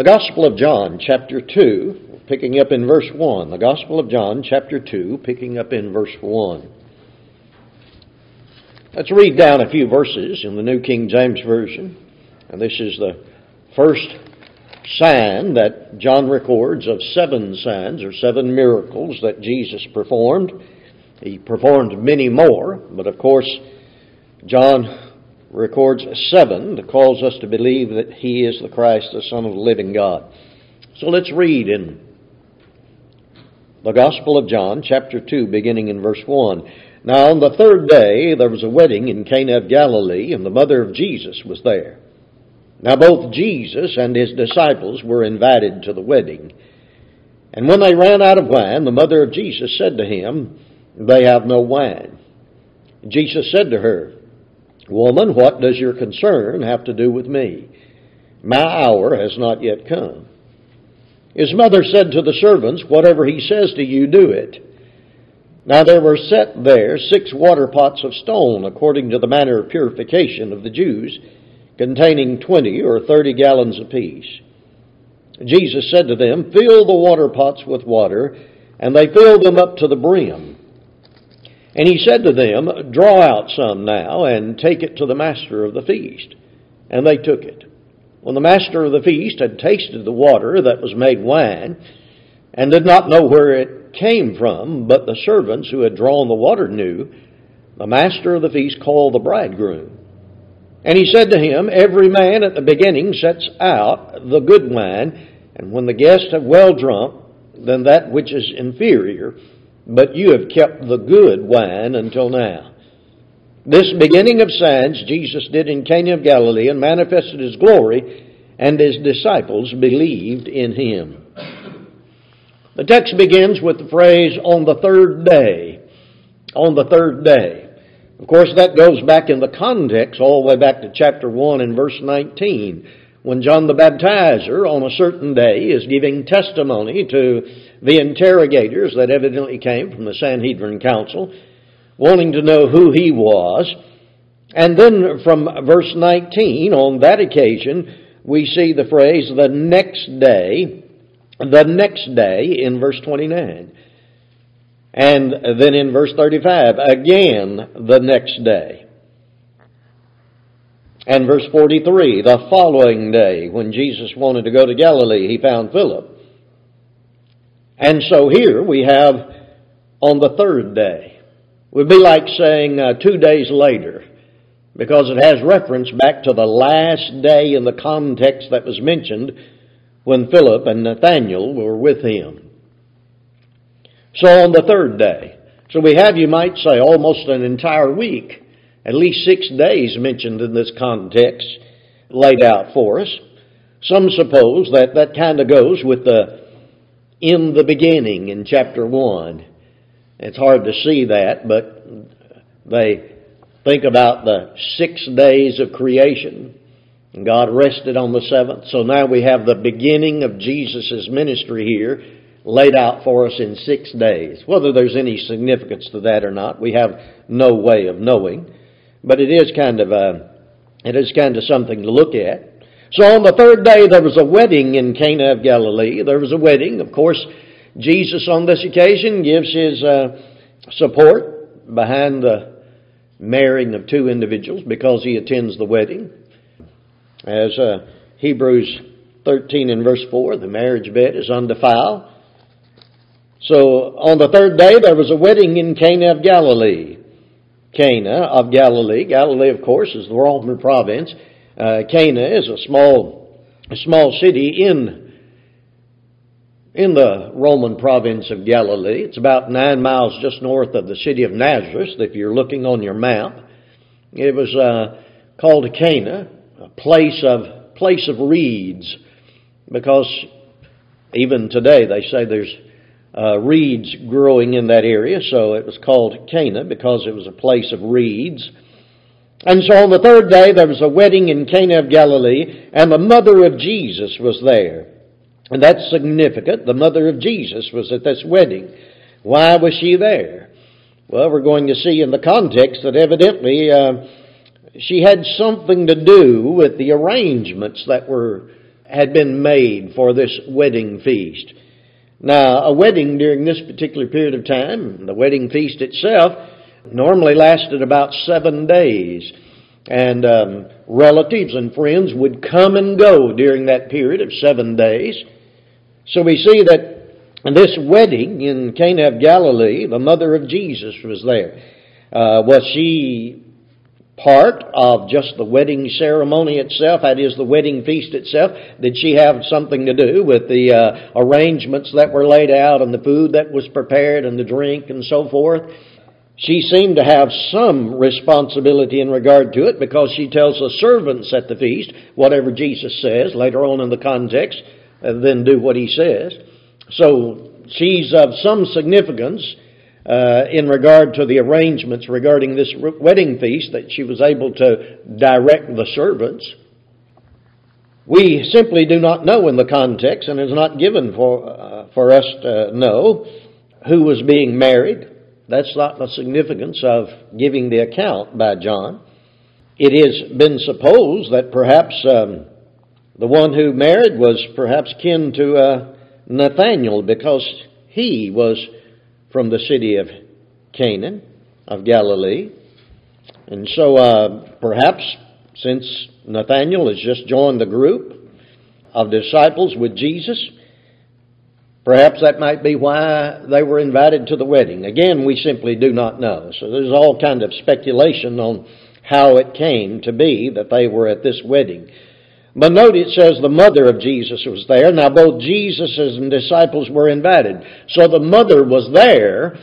The Gospel of John, chapter 2, picking up in verse 1. The Gospel of John, chapter 2, picking up in verse 1. Let's read down a few verses in the New King James Version. And this is the first sign that John records of 7 signs or 7 miracles that Jesus performed. He performed many more, but of course, John records 7 that calls us to believe that he is the Christ, the Son of the living God. So let's read in the Gospel of John, chapter 2, beginning in verse 1. Now on the 3rd day there was a wedding in Cana of Galilee, and the mother of Jesus was there. Now both Jesus and his disciples were invited to the wedding. And when they ran out of wine, the mother of Jesus said to him, "They have no wine." Jesus said to her, "Woman, what does your concern have to do with me? My hour has not yet come." His mother said to the servants, "Whatever he says to you, do it." Now there were set there 6 water pots of stone, according to the manner of purification of the Jews, containing 20 or 30 gallons apiece. Jesus said to them, "Fill the water pots with water," and they filled them up to the brim. And he said to them, "Draw out some now, and take it to the master of the feast." And they took it. When the master of the feast had tasted the water that was made wine, and did not know where it came from, but the servants who had drawn the water knew, the master of the feast called the bridegroom. And he said to him, "Every man at the beginning sets out the good wine, and when the guests have well drunk, then that which is inferior, but you have kept the good wine until now." This beginning of signs Jesus did in Cana of Galilee and manifested his glory, and his disciples believed in him. The text begins with the phrase, "on the 3rd day." On the 3rd day. Of course, that goes back in the context all the way back to chapter 1 and verse 19, when John the Baptizer on a certain day is giving testimony to the interrogators that evidently came from the Sanhedrin Council, wanting to know who he was. And then from verse 19, on that occasion, we see the phrase, the next day in verse 29. And then in verse 35, again the next day. And verse 43, the following day, when Jesus wanted to go to Galilee, he found Philip. And so here we have on the 3rd day. It would be like saying 2 days later, because it has reference back to the last day in the context that was mentioned when Philip and Nathanael were with him. So on the 3rd day. So we have, you might say, almost an entire week, at least 6 days mentioned in this context, laid out for us. Some suppose that that kind of goes with the in the beginning in chapter 1. It's hard to see that, but they think about the 6 days of creation. And God rested on the 7th. So now we have the beginning of Jesus' ministry here laid out for us in 6 days. Whether there's any significance to that or not, we have no way of knowing. But it is kind of something to look at. So on the 3rd day there was a wedding in Cana of Galilee. There was a wedding. Of course, Jesus on this occasion gives his support behind the marrying of 2 individuals because he attends the wedding. As Hebrews 13 and verse 4, the marriage bed is undefiled. So on the 3rd day there was a wedding in Cana of Galilee. Cana of Galilee. Galilee, of course, is the Roman province. Cana is a small city in the Roman province of Galilee. It's about 9 miles just north of the city of Nazareth, if you're looking on your map. It was called Cana, a place of reeds, because even today they say there's reeds growing in that area, so it was called Cana because it was a place of reeds. And so on the 3rd day there was a wedding in Cana of Galilee, and the mother of Jesus was there. And that's significant. The mother of Jesus was at this wedding. Why was she there? Well, we're going to see in the context that evidently she had something to do with the arrangements that were had been made for this wedding feast. Now, a wedding during this particular period of time, the wedding feast itself, normally lasted about 7 days. And relatives and friends would come and go during that period of 7 days. So we see that in this wedding in Cana of Galilee, the mother of Jesus was there. Was she part of just the wedding ceremony itself, that is the wedding feast itself? Did she have something to do with the arrangements that were laid out and the food that was prepared and the drink and so forth? She seemed to have some responsibility in regard to it, because she tells the servants at the feast, whatever Jesus says later on in the context, then do what he says. So she's of some significance in regard to the arrangements regarding this wedding feast, that she was able to direct the servants. We simply do not know in the context, and it's not given for us to know who was being married. That's not the significance of giving the account by John. It has been supposed that perhaps the one who married was perhaps kin to Nathanael, because he was from the city of Canaan of Galilee. And so perhaps since Nathanael has just joined the group of disciples with Jesus, perhaps that might be why they were invited to the wedding. Again, we simply do not know. So there's all kind of speculation on how it came to be that they were at this wedding. But note it says the mother of Jesus was there. Now both Jesus and disciples were invited. So the mother was there,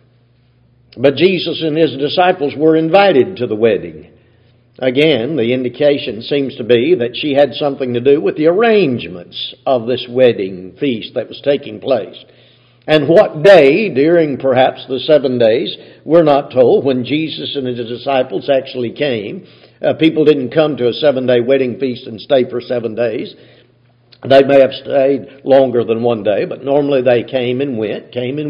but Jesus and his disciples were invited to the wedding. Again, the indication seems to be that she had something to do with the arrangements of this wedding feast that was taking place. And what day during perhaps the 7 days, we're not told, when Jesus and his disciples actually came. People didn't come to a 7-day wedding feast and stay for 7 days. They may have stayed longer than 1 day, but normally they came and went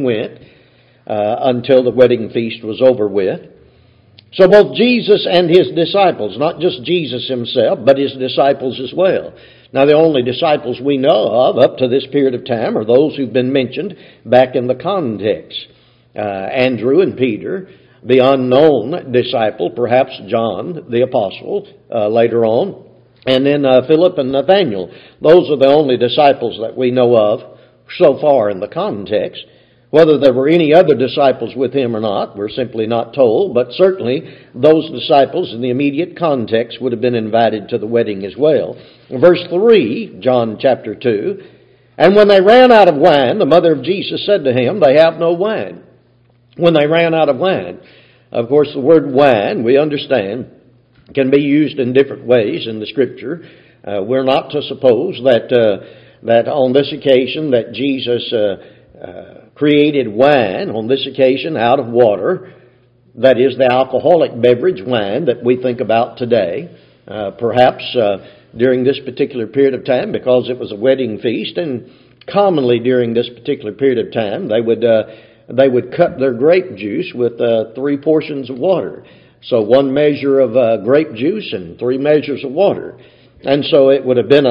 until the wedding feast was over with. So both Jesus and his disciples, not just Jesus himself, but his disciples as well. Now the only disciples we know of up to this period of time are those who've been mentioned back in the context. Andrew and Peter, the unknown disciple, perhaps John the apostle later on, and then Philip and Nathanael. Those are the only disciples that we know of so far in the context. Whether there were any other disciples with him or not, we're simply not told, but certainly those disciples in the immediate context would have been invited to the wedding as well. In verse 3, John chapter 2, and when they ran out of wine, the mother of Jesus said to him, they have no wine. When they ran out of wine. Of course, the word wine, we understand, can be used in different ways in the Scripture. We're not to suppose that on this occasion that Jesus created wine on this occasion out of water, that is the alcoholic beverage wine that we think about today. Perhaps during this particular period of time, because it was a wedding feast, and commonly during this particular period of time, they would cut their grape juice with 3 portions of water. So 1 measure of grape juice and 3 measures of water. And so it would have been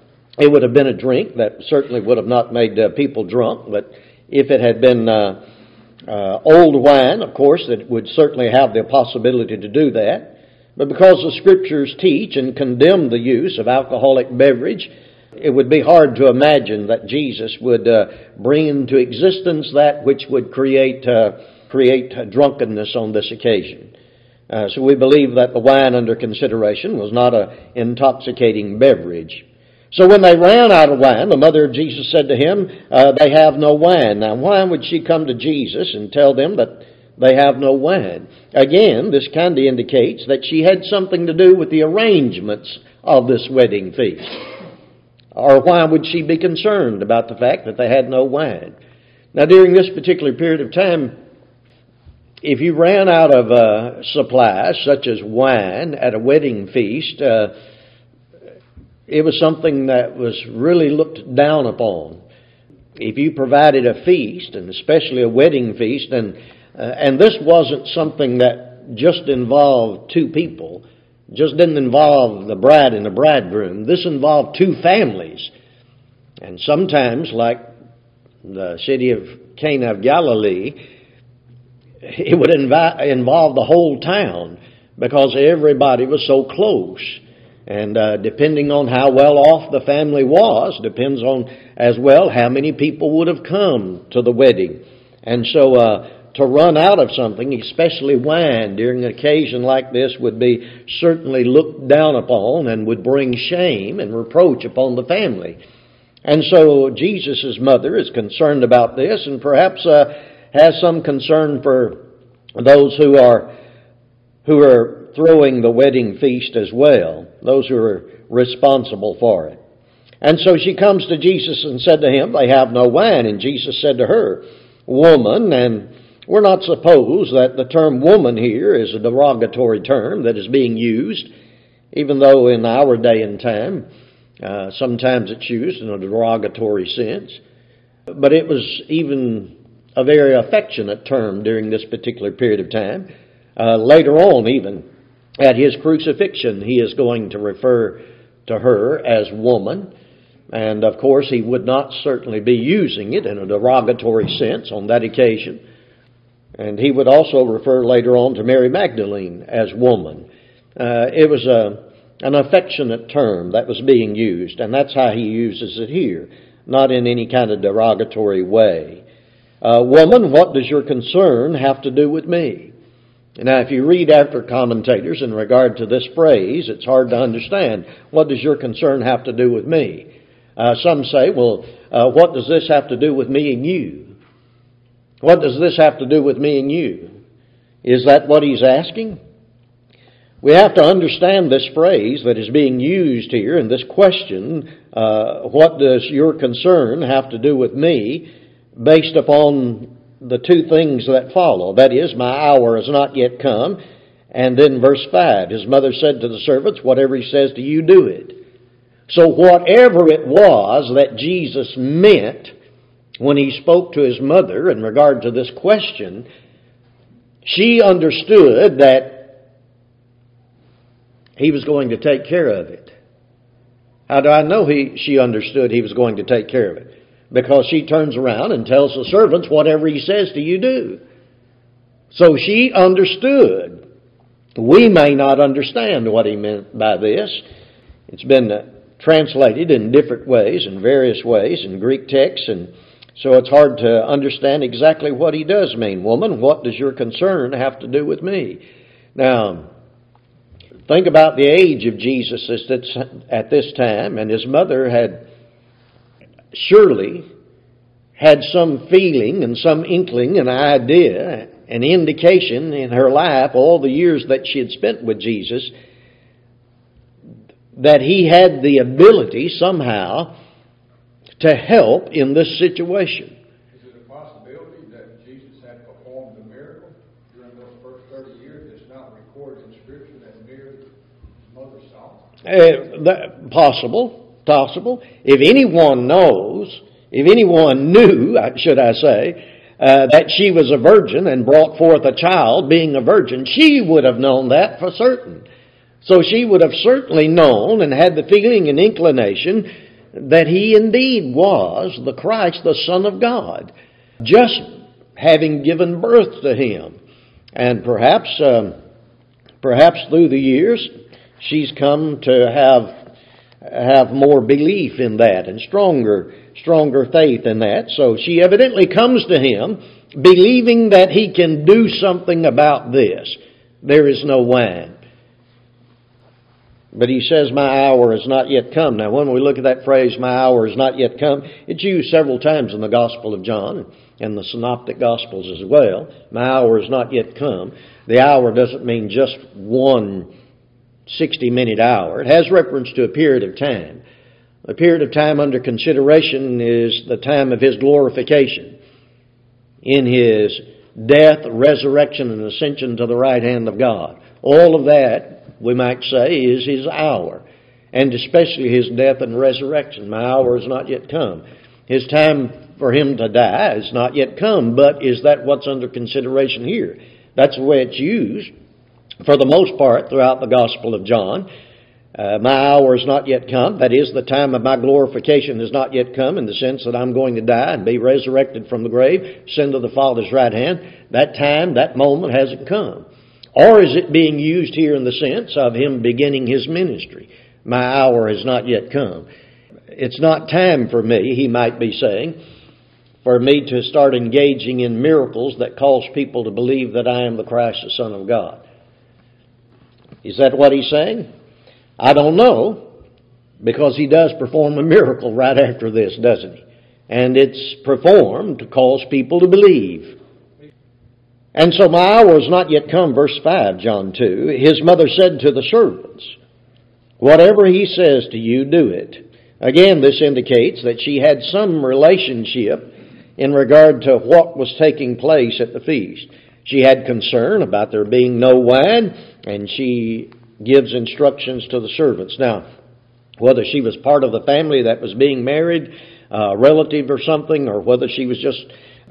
a drink that certainly would have not made people drunk, but if it had been old wine, of course, it would certainly have the possibility to do that. But because the Scriptures teach and condemn the use of alcoholic beverage, it would be hard to imagine that Jesus would bring into existence that which would create drunkenness on this occasion. So we believe that the wine under consideration was not an intoxicating beverage. So when they ran out of wine, the mother of Jesus said to him, they have no wine. Now, why would she come to Jesus and tell them that they have no wine? Again, this kind of indicates that she had something to do with the arrangements of this wedding feast. Or why would she be concerned about the fact that they had no wine? Now, during this particular period of time, if you ran out of supplies, such as wine, at a wedding feast, it was something that was really looked down upon. If you provided a feast, and especially a wedding feast, and this wasn't something that just involved 2 people. just didn't involve the bride and the bridegroom. This involved two families. And sometimes, like the city of Cana of Galilee, it would involve the whole town because everybody was so close. And depending on how well off the family was, depends on as well how many people would have come to the wedding. And so to run out of something, especially wine, during an occasion like this would be certainly looked down upon and would bring shame and reproach upon the family. And so Jesus' mother is concerned about this and perhaps has some concern for those who are throwing the wedding feast as well, those who are responsible for it. And so she comes to Jesus and said to him, they have no wine. And Jesus said to her, woman, and we're not supposed that the term woman here is a derogatory term that is being used, even though in our day and time, sometimes it's used in a derogatory sense. But it was even a very affectionate term during this particular period of time. Later on, even at his crucifixion, he is going to refer to her as woman. And of course, he would not certainly be using it in a derogatory sense on that occasion. And he would also refer later on to Mary Magdalene as woman. It was an affectionate term that was being used, and that's how he uses it here, not in any kind of derogatory way. Woman, what does your concern have to do with me? Now, if you read after commentators in regard to this phrase, it's hard to understand. What does your concern have to do with me? Some say, well, what does this have to do with me and you? What does this have to do with me and you? Is that what he's asking? We have to understand this phrase that is being used here in this question, what does your concern have to do with me, based upon the two things that follow. That is, my hour has not yet come. And then verse 5, his mother said to the servants, whatever he says to you, do it. So whatever it was that Jesus meant when he spoke to his mother in regard to this question, she understood that he was going to take care of it. How do I know she understood he was going to take care of it? Because she turns around and tells the servants, whatever he says to you, do. So she understood. We may not understand what he meant by this. It's been translated in different ways, in various ways, in Greek texts, and so it's hard to understand exactly what he does mean. Woman, what does your concern have to do with me? Now, think about the age of Jesus at this time, and his mother had surely had some feeling and some inkling, an idea, an indication in her life, all the years that she had spent with Jesus, that he had the ability somehow to help in this situation. Is it a possibility that Jesus had performed a miracle during those first 30 years that's not recorded in Scripture that Mary, his mother, saw? Possible. If anyone knows, if anyone knew, should I say, that she was a virgin and brought forth a child being a virgin, she would have known that for certain. So she would have certainly known and had the feeling and inclination that he indeed was the Christ, the Son of God, just having given birth to him. And perhaps through the years, she's come to have more belief in that and stronger faith in that. So she evidently comes to him believing that he can do something about this. There is no wine. But he says, my hour has not yet come. Now, when we look at that phrase, my hour has not yet come, it's used several times in the Gospel of John and the Synoptic Gospels as well. My hour has not yet come. The hour doesn't mean just one 60-minute hour. It has reference to a period of time. The period of time under consideration is the time of his glorification in his death, resurrection, and ascension to the right hand of God. All of that, we might say, is his hour, and especially his death and resurrection. My hour has not yet come. His time for him to die has not yet come, but is that what's under consideration here? That's the way it's used. for the most part throughout the Gospel of John. My hour has not yet come. That is, the time of my glorification has not yet come, in the sense that I'm going to die and be resurrected from the grave, send to the Father's right hand. That time, that moment hasn't come. Or is it being used here in the sense of Him beginning His ministry? My hour has not yet come. It's not time for me, He might be saying, for me to start engaging in miracles that cause people to believe that I am the Christ, the Son of God. Is that what He's saying? I don't know, because He does perform a miracle right after this, doesn't He? And it's performed to cause people to believe. And so my hour has not yet come, verse 5, John 2. His mother said to the servants, whatever He says to you, do it. Again, this indicates that she had some relationship in regard to what was taking place at the feast. She had concern about there being no wine, and she gives instructions to the servants. Now, whether she was part of the family that was being married, a relative or something, or whether she was just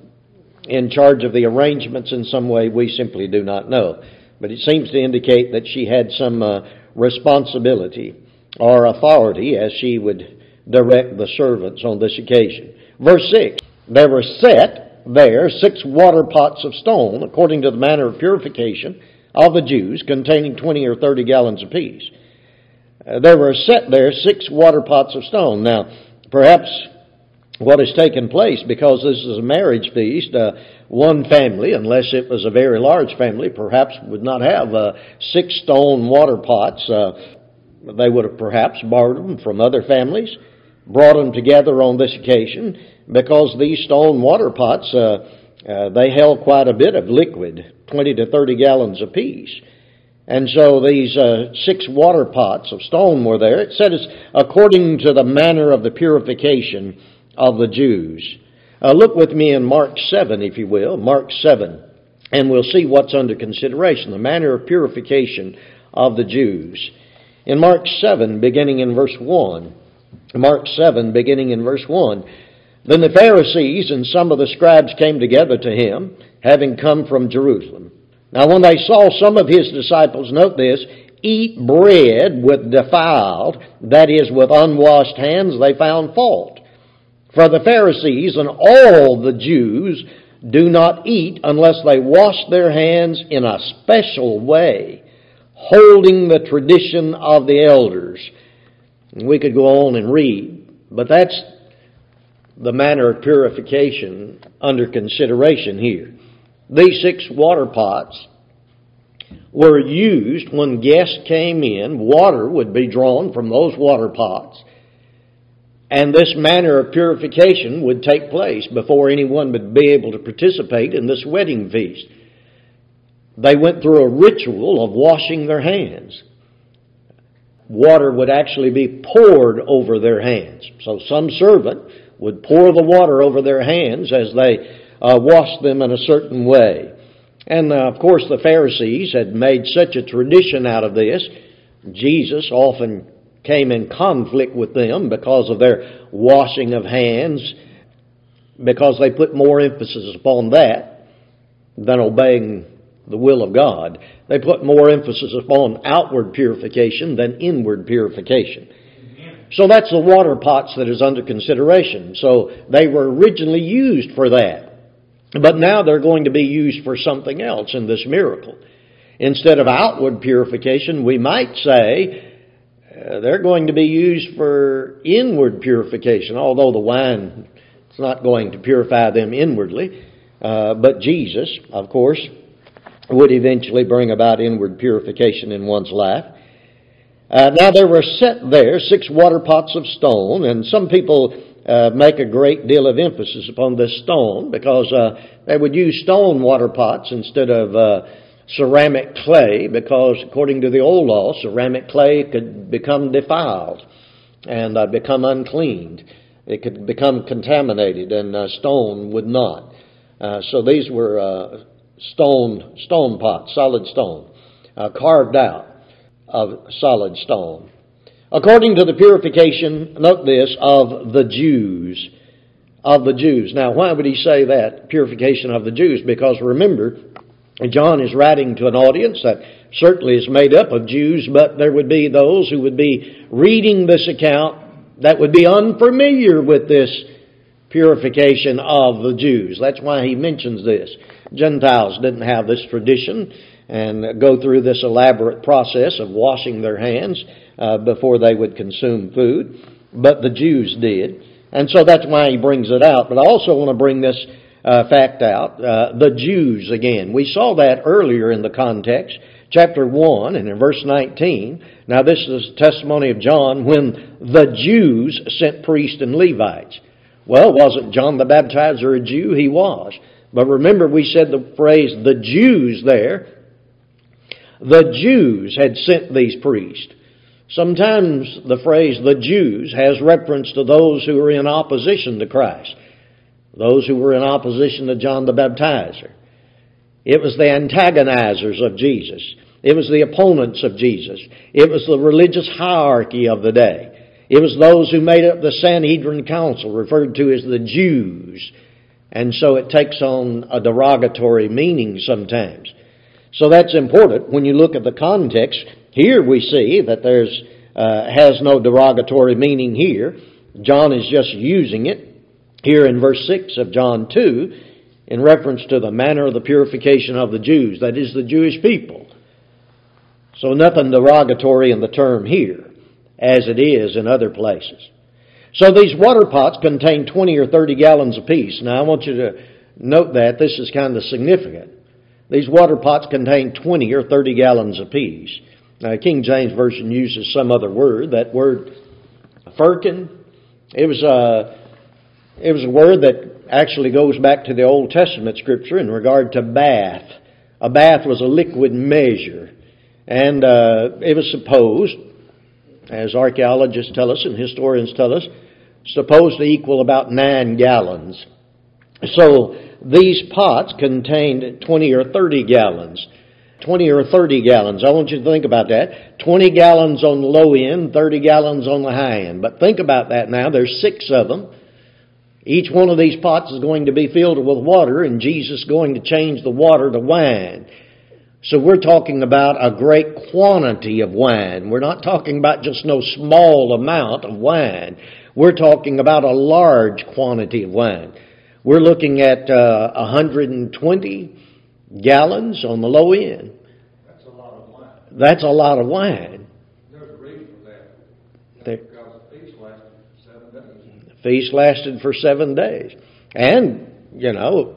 in charge of the arrangements in some way, we simply do not know. But it seems to indicate that she had some responsibility or authority as she would direct the servants on this occasion. Verse 6, there were set there 6 water pots of stone, according to the manner of purification of the Jews, containing 20 or 30 gallons apiece. There were set there 6 water pots of stone. Now, perhaps what has taken place, because this is a marriage feast, one family, unless it was a very large family, perhaps would not have 6 stone water pots. They would have perhaps borrowed them from other families, brought them together on this occasion, because these stone water pots, they held quite a bit of liquid, 20 to 30 gallons apiece. And so these 6 water pots of stone were there. It said it's according to the manner of the purification of the Jews. Look with me in Mark 7, if you will, Mark 7, and we'll see what's under consideration, the manner of purification of the Jews. In Mark 7, beginning in verse 1, Mark 7, beginning in verse 1, then the Pharisees and some of the scribes came together to Him, having come from Jerusalem. Now when they saw some of His disciples, note this, eat bread with defiled, that is, with unwashed hands, they found fault. For the Pharisees and all the Jews do not eat unless they wash their hands in a special way, holding the tradition of the elders. And we could go on and read, but that's the manner of purification under consideration here. These 6 water pots were used when guests came in. Water would be drawn from those water pots, and this manner of purification would take place before anyone would be able to participate in this wedding feast. They went through a ritual of washing their hands. Water would actually be poured over their hands. So some servant would pour the water over their hands as they washed them in a certain way. And of course the Pharisees had made such a tradition out of this. Jesus often came in conflict with them because of their washing of hands, because they put more emphasis upon that than obeying the will of God. They put more emphasis upon outward purification than inward purification. So that's the water pots that is under consideration. So they were originally used for that. But now they're going to be used for something else in this miracle. Instead of outward purification, we might say they're going to be used for inward purification, although the wine is not going to purify them inwardly. But Jesus, of course, would eventually bring about inward purification in one's life. Now there were set there 6 water pots of stone, and some people make a great deal of emphasis upon this stone because they would use stone water pots instead of ceramic clay, because according to the old law, ceramic clay could become defiled and become uncleaned. It could become contaminated, and stone would not. So these were stone pots, solid stone, carved out of solid stone. According to the purification, note this, of the Jews. Of the Jews. Now, why would he say that? Purification of the Jews. Because remember, And John is writing to an audience that certainly is made up of Jews, but there would be those who would be reading this account that would be unfamiliar with this purification of the Jews. That's why he mentions this. Gentiles didn't have this tradition and go through this elaborate process of washing their hands before they would consume food, but the Jews did. And so that's why he brings it out. But I also want to bring this fact out. The Jews, again. We saw that earlier in the context, chapter 1 and in verse 19. Now this is the testimony of John when the Jews sent priests and Levites. Well, wasn't John the Baptizer a Jew? He was. But remember, we said the phrase, the Jews there. The Jews had sent these priests. Sometimes the phrase, the Jews, has reference to those who are in opposition to Christ. Those who were in opposition to John the Baptizer. It was the antagonizers of Jesus. It was the opponents of Jesus. It was the religious hierarchy of the day. It was those who made up the Sanhedrin Council, referred to as the Jews. And so it takes on a derogatory meaning sometimes. So that's important. When you look at the context, here we see that there's has no derogatory meaning here. John is just using it here in verse 6 of John 2 in reference to the manner of the purification of the Jews, that is, the Jewish people. So nothing derogatory in the term here, as it is in other places. So these water pots contain 20 or 30 gallons apiece. Now I want you to note that this is kind of significant. These water pots contain 20 or 30 gallons apiece. Now King James Version uses some other word. That word, firkin, it was a word that actually goes back to the Old Testament Scripture in regard to bath. A bath was a liquid measure. And it was supposed, as archaeologists tell us and historians tell us, supposed to equal about 9 gallons. So these pots contained 20 or 30 gallons. 20 or 30 gallons. I want you to think about that. 20 gallons on the low end, 30 gallons on the high end. But think about that now. There's 6 of them. Each one of these pots is going to be filled with water, and Jesus is going to change the water to wine. So we're talking about a great quantity of wine. We're not talking about just no small amount of wine. We're talking about a large quantity of wine. We're looking at 120 gallons on the low end. That's a lot of wine. That's a lot of wine. There's a reason for that. That's because the feast lasted 7 days. The feast lasted for 7 days. And, you know,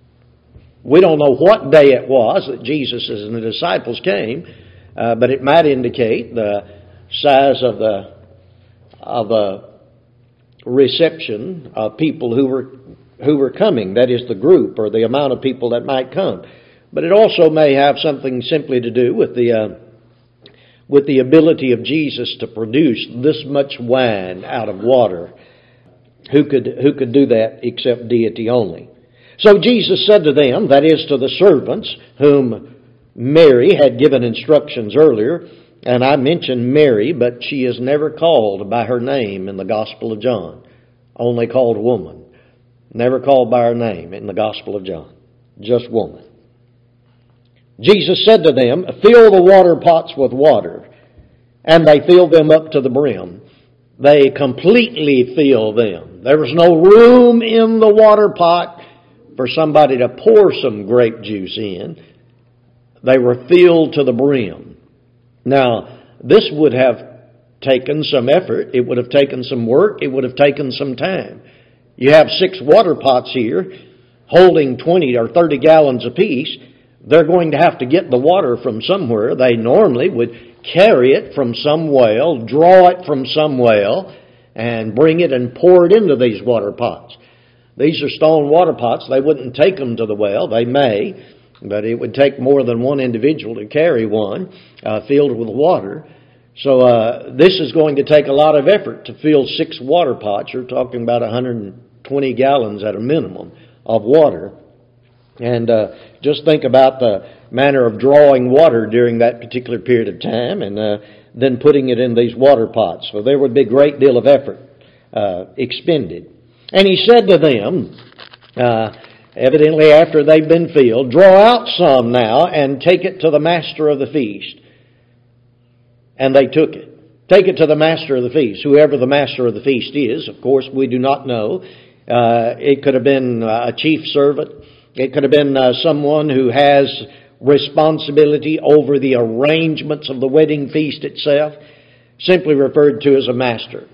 we don't know what day it was that Jesus and the disciples came, but it might indicate the size of the reception of people who were coming. That is, the group or the amount of people that might come. But it also may have something simply to do with the ability of Jesus to produce this much wine out of water. Who could do that except deity only? So Jesus said to them, that is to the servants whom Mary had given instructions earlier, and I mentioned Mary, but she is never called by her name in the Gospel of John. Only called woman. Never called by her name in the Gospel of John. Just woman. Jesus said to them, fill the water pots with water. And they filled them up to the brim. They completely filled them. There was no room in the water pot for somebody to pour some grape juice in. They were filled to the brim. Now, this would have taken some effort. It would have taken some work. It would have taken some time. You have 6 water pots here holding 20 or 30 gallons apiece. They're going to have to get the water from somewhere. They normally would carry it from some well, draw it from some well, and bring it and pour it into these water pots. These are stone water pots. They wouldn't take them to the well. They may, but it would take more than one individual to carry one filled with water. So this is going to take a lot of effort to fill 6 water pots. You're talking about 120 gallons at a minimum of water. And just think about the manner of drawing water during that particular period of time and then putting it in these water pots. So there would be a great deal of effort expended. And he said to them, evidently after they've been filled, draw out some now and take it to the master of the feast. And they took it. Take it to the master of the feast. Whoever the master of the feast is, of course, we do not know. It could have been a chief servant. It could have been someone who has responsibility over the arrangements of the wedding feast itself, simply referred to as a master.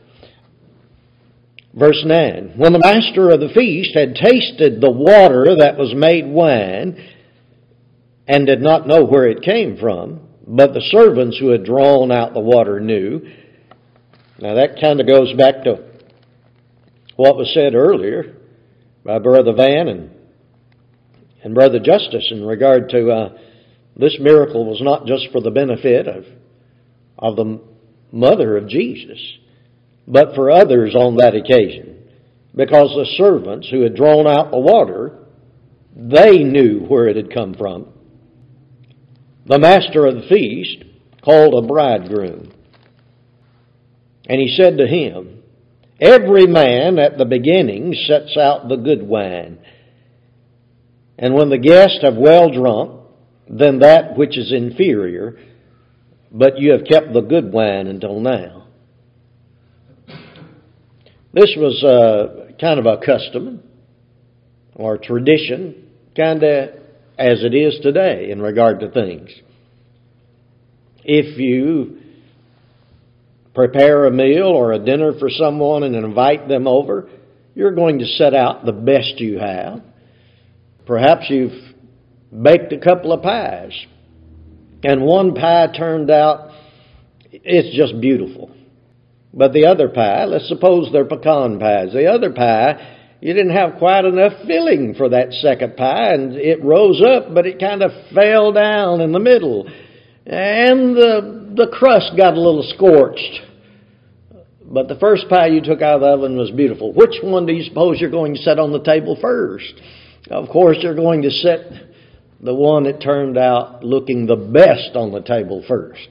Verse 9, when the master of the feast had tasted the water that was made wine, and did not know where it came from, but the servants who had drawn out the water knew. Now that kind of goes back to what was said earlier by Brother Van and Brother Justice in regard to this miracle was not just for the benefit of the mother of Jesus, but for others on that occasion. Because the servants who had drawn out the water, they knew where it had come from. The master of the feast called a bridegroom, and he said to him, every man at the beginning sets out the good wine, and when the guests have well drunk, then that which is inferior, but you have kept the good wine until now. This was kind of a custom or tradition, kind of as it is today in regard to things. If you prepare a meal or a dinner for someone and invite them over, you're going to set out the best you have. Perhaps you've baked a couple of pies, and one pie turned out, it's just beautiful. But the other pie, let's suppose they're pecan pies, the other pie, you didn't have quite enough filling for that second pie, and it rose up, but it kind of fell down in the middle. And the crust got a little scorched. But the first pie you took out of the oven was beautiful. Which one do you suppose you're going to set on the table first? Of course, you're going to set the one that turned out looking the best on the table first.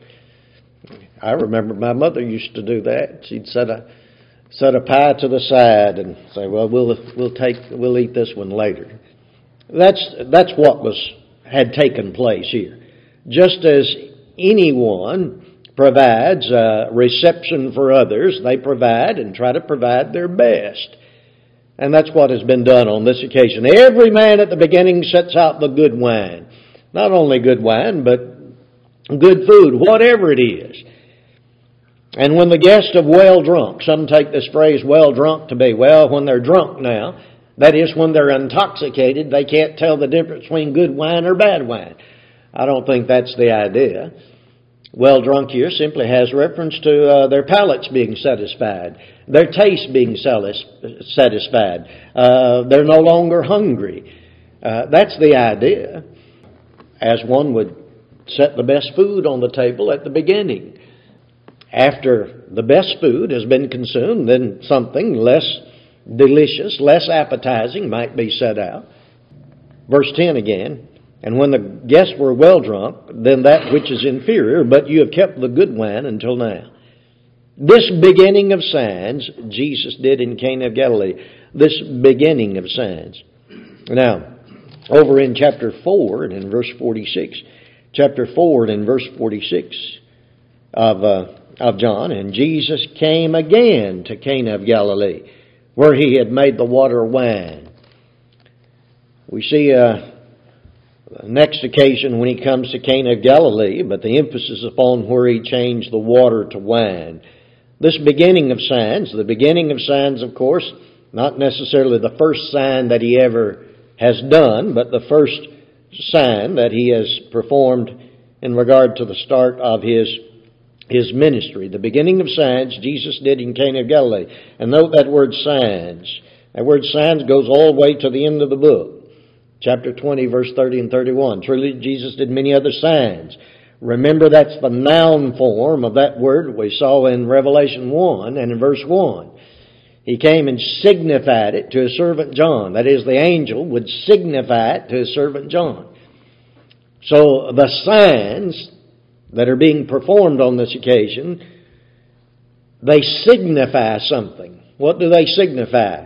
I remember my mother used to do that. She'd set a pie to the side and say, well, we'll eat this one later. That's what had taken place here. Just as anyone provides a reception for others, they provide and try to provide their best. And that's what has been done on this occasion. Every man at the beginning sets out the good wine. Not only good wine, but good food, whatever it is. And when the guests have well drunk, some take this phrase well drunk to be, well, when they're drunk now, that is when they're intoxicated, they can't tell the difference between good wine or bad wine. I don't think that's the idea. Well drunk here simply has reference to their palates being satisfied, their taste being satisfied. They're no longer hungry. That's the idea, as one would set the best food on the table at the beginning. After the best food has been consumed, then something less delicious, less appetizing might be set out. Verse 10 again, and when the guests were well drunk, then that which is inferior, but you have kept the good wine until now. This beginning of signs Jesus did in Cana of Galilee. This beginning of signs. Now, over in chapter 4 and in verse 46, chapter 4 and in verse 46 of John, and Jesus came again to Cana of Galilee, where he had made the water wine. We see the next occasion when he comes to Cana of Galilee, but the emphasis upon where he changed the water to wine. This beginning of signs, of course, not necessarily the first sign that he ever has done, but the first sign that he has performed in regard to the start of his ministry. The beginning of signs Jesus did in Cana of Galilee. And note that word signs. That word signs goes all the way to the end of the book. Chapter 20, verse 30 and 31. Truly, Jesus did many other signs. Remember, that's the noun form of that word we saw in Revelation 1 and in verse 1. He came and signified it to his servant John. That is, the angel would signify it to his servant John. So the signs that are being performed on this occasion, they signify something. What do they signify?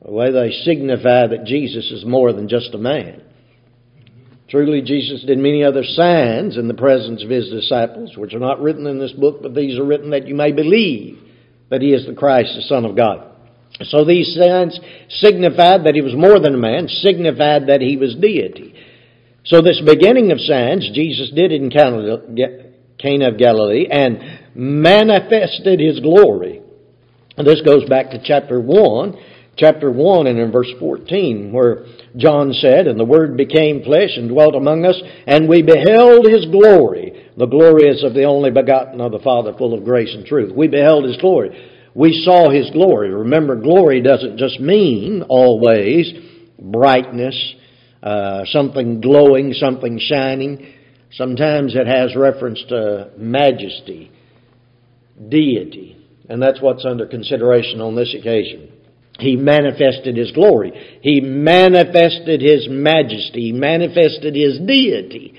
the way they signify that Jesus is more than just a man. Truly, Jesus did many other signs in the presence of His disciples, which are not written in this book, but these are written that you may believe that He is the Christ, the Son of God. So these signs signified that He was more than a man, signified that He was deity. So this beginning of signs Jesus did in Cana of Galilee and manifested His glory. And this goes back to chapter 1 and in verse 14, where John said, "And the Word became flesh and dwelt among us, and we beheld His glory. The glory is of the only begotten of the Father, full of grace and truth." We beheld His glory. We saw His glory. Remember, glory doesn't just mean always brightness, something glowing, something shining. Sometimes it has reference to majesty, deity. And that's what's under consideration on this occasion. He manifested His glory. He manifested His majesty. He manifested His deity.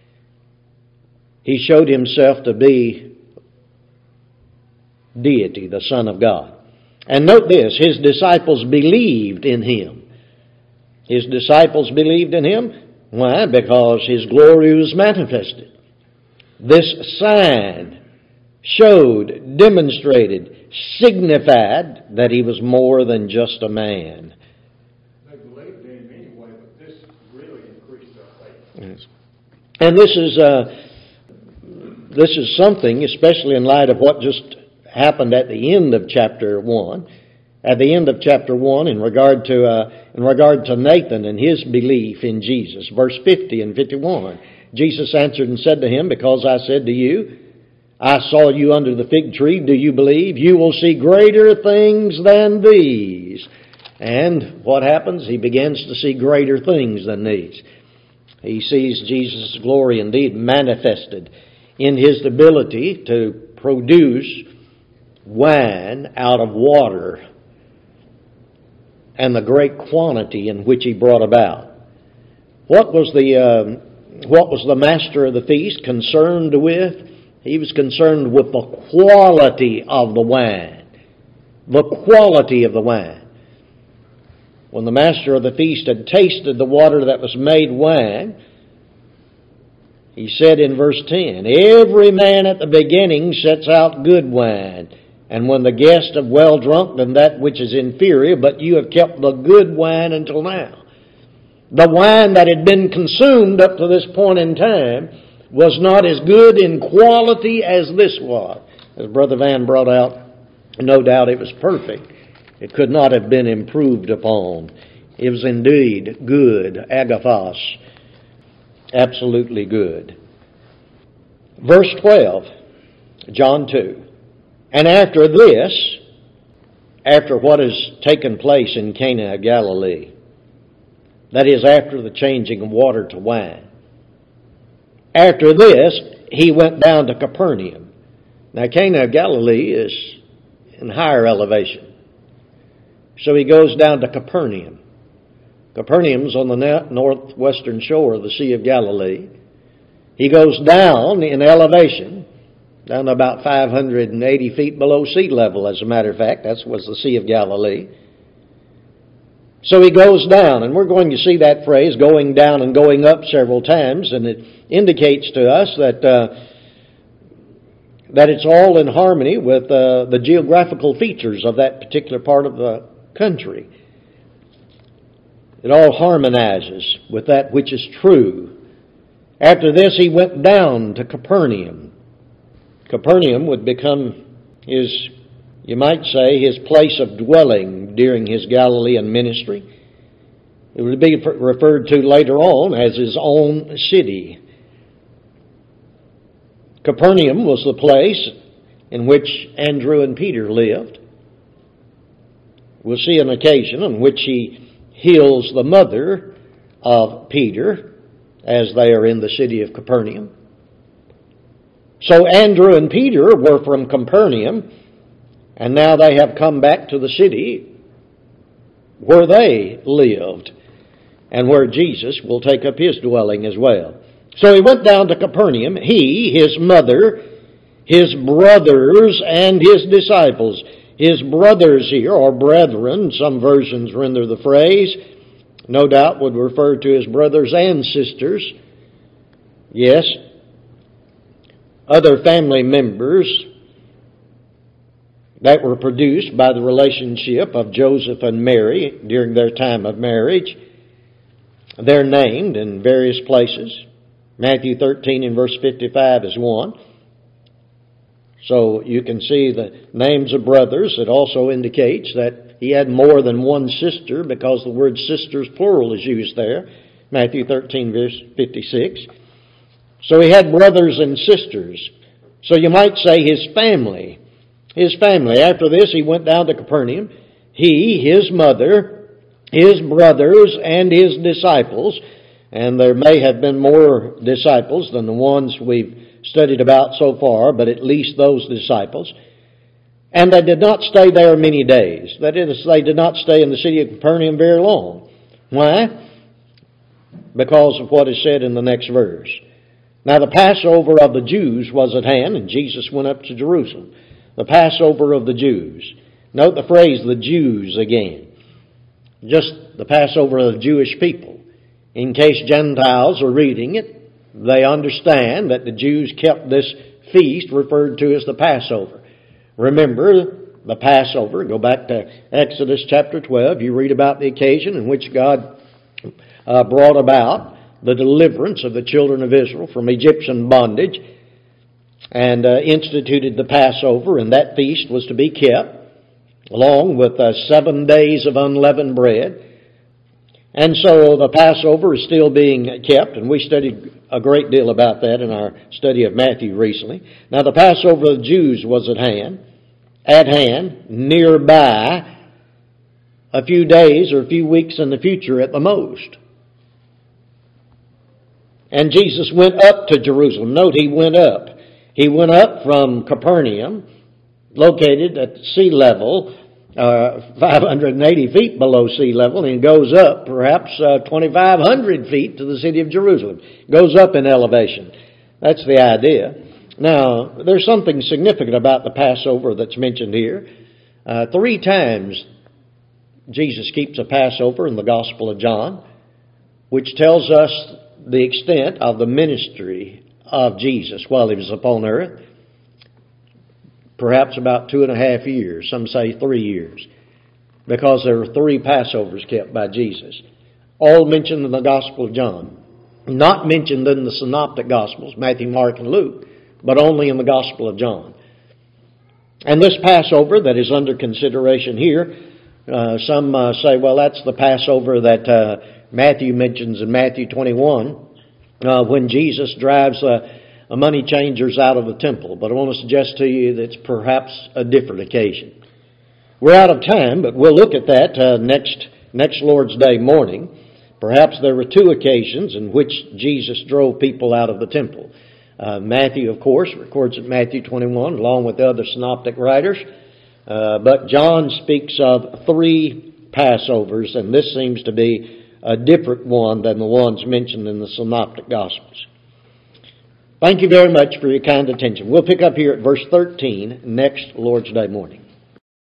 He showed Himself to be deity, the Son of God. And note this, His disciples believed in Him. His disciples believed in Him. Why? Because His glory was manifested. This sign showed, demonstrated, signified that He was more than just a man. They believed in Him anyway, but this really increased their faith. Yes. And this is something, especially in light of what just happened at the end of chapter 1. At the end of chapter 1, in regard to Nathan and his belief in Jesus, verse 50 and 51, Jesus answered and said to him, "Because I said to you, I saw you under the fig tree, do you believe? You will see greater things than these." And what happens? He begins to see greater things than these. He sees Jesus' glory indeed manifested in His ability to produce wine out of water and the great quantity in which He brought about. What was the master of the feast concerned with? He was concerned with the quality of the wine. The quality of the wine. When the master of the feast had tasted the water that was made wine, he said in verse 10, "Every man at the beginning sets out good wine, and when the guests have well drunk, then that which is inferior, but you have kept the good wine until now." The wine that had been consumed up to this point in time was not as good in quality as this was. As Brother Van brought out, no doubt it was perfect. It could not have been improved upon. It was indeed good, agathos, absolutely good. Verse 12, John 2. "And after this," after what has taken place in Cana of Galilee, that is, after the changing of water to wine, after this, He went down to Capernaum. Now, Cana of Galilee is in higher elevation. So He goes down to Capernaum. Capernaum's on the northwestern shore of the Sea of Galilee. He goes down in elevation, down to about 580 feet below sea level, as a matter of fact. That was the Sea of Galilee. So He goes down, and we're going to see that phrase, going down and going up, several times, and it indicates to us that it's all in harmony with the geographical features of that particular part of the country. It all harmonizes with that which is true. After this, He went down to Capernaum. Capernaum would become His, you might say, His place of dwelling during His Galilean ministry. It would be referred to later on as His own city. Capernaum was the place in which Andrew and Peter lived. We'll see an occasion on which He heals the mother of Peter as they are in the city of Capernaum. So Andrew and Peter were from Capernaum, and now they have come back to the city where they lived and where Jesus will take up His dwelling as well. So He went down to Capernaum, He, His mother, His brothers, and His disciples. His brothers here, or brethren, some versions render the phrase, no doubt would refer to his brothers and sisters. Yes, other family members that were produced by the relationship of Joseph and Mary during their time of marriage. They're named in various places. Matthew 13 and verse 55 is one. So you can see the names of brothers. It also indicates that he had more than one sister, because the word sisters plural is used there. Matthew 13 verse 56. So he had brothers and sisters. So you might say his family. His family. After this, he went down to Capernaum. He, his mother, his brothers, and his disciples. And there may have been more disciples than the ones we've studied about so far, but at least those disciples. And they did not stay there many days. That is, they did not stay in the city of Capernaum very long. Why? Because of what is said in the next verse. Now the Passover of the Jews was at hand, and Jesus went up to Jerusalem. The Passover of the Jews. Note the phrase, the Jews, again. Just the Passover of the Jewish people. In case Gentiles are reading it, they understand that the Jews kept this feast referred to as the Passover. Remember, the Passover, go back to Exodus chapter 12, you read about the occasion in which God brought about the deliverance of the children of Israel from Egyptian bondage, and instituted the Passover, and that feast was to be kept, along with 7 days of unleavened bread. And so the Passover is still being kept, and we studied a great deal about that in our study of Matthew recently. Now the Passover of the Jews was at hand, nearby, a few days or a few weeks in the future at the most. And Jesus went up to Jerusalem. Note, he went up. He went up from Capernaum, located at sea level, 580 feet below sea level, and goes up perhaps 2,500 feet to the city of Jerusalem. Goes up in elevation. That's the idea. Now, there's something significant about the Passover that's mentioned here. 3 times Jesus keeps a Passover in the Gospel of John, which tells us the extent of the ministry of Jesus while he was upon earth. Perhaps about 2.5 years. Some say 3 years. Because there were 3 Passovers kept by Jesus. All mentioned in the Gospel of John. Not mentioned in the Synoptic Gospels, Matthew, Mark, and Luke, but only in the Gospel of John. And this Passover that is under consideration here, some say, well, that's the Passover that Matthew mentions in Matthew 21, when Jesus drives money changers out of the temple. But I want to suggest to you that it's perhaps a different occasion. We're out of time, but we'll look at that next Lord's Day morning. Perhaps there were 2 occasions in which Jesus drove people out of the temple. Matthew, of course, records it Matthew 21, along with the other synoptic writers. But John speaks of 3 Passovers, and this seems to be a different one than the ones mentioned in the Synoptic Gospels. Thank you very much for your kind attention. We'll pick up here at verse 13 next Lord's Day morning.